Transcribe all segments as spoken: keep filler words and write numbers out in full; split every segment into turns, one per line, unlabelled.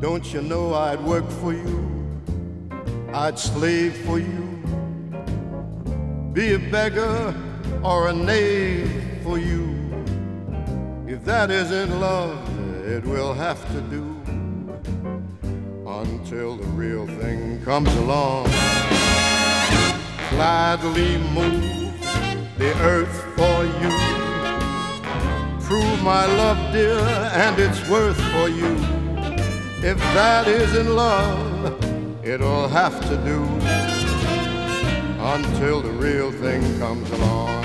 Don't you know I'd work for you, I'd slave for you, be a beggar or a knave for you. If that isn't love, it will have to do until the real thing comes along. Gladly move the earth for you, prove my love, dear, and its worth for you. If that isn't love, it'll have to do until the real thing comes along.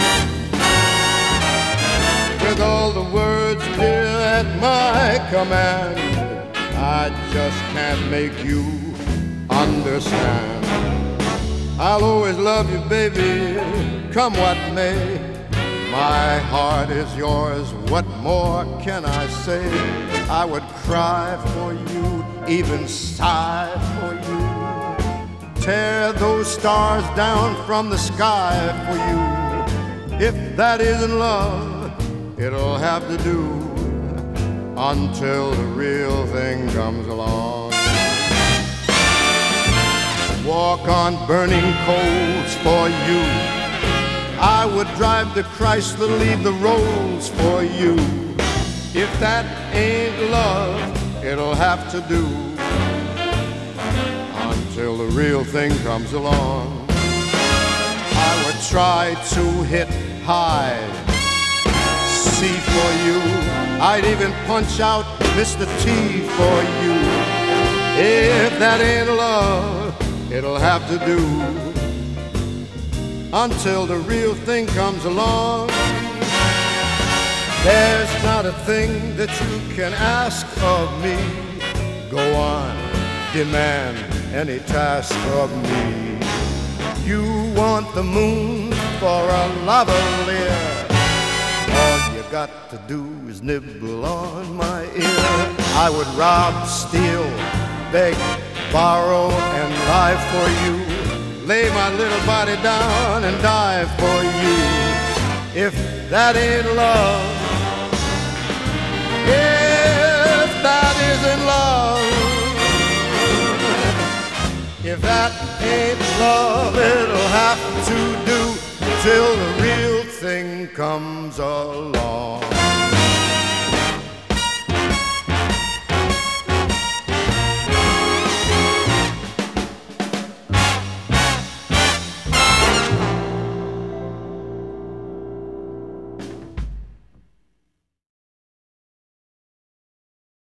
With all the words, dear, at my command, I just can't make you understand. I'll always love you, baby, come what may. My heart is yours, what more can I say? I would cry for you, even sigh for you, tear those stars down from the sky for you. If that isn't love, it'll have to do until the real thing comes along. Walk on burning coals for you, I would drive the Chrysler, leave the rolls for you. If that ain't love, it'll have to do until the real thing comes along. I would try to hit high C for you, I'd even punch out Mister T for you. If that ain't love, it'll have to do until the real thing comes along. There's not a thing that you can ask of me. Go on, demand any task of me. You want the moon for a lavalier, all you got to do is nibble on my ear. I would rob, steal, beg, borrow, and lie for you, lay my little body down and die for you. If that ain't love, if that isn't love, if that ain't love, it'll have to do till the real thing comes along.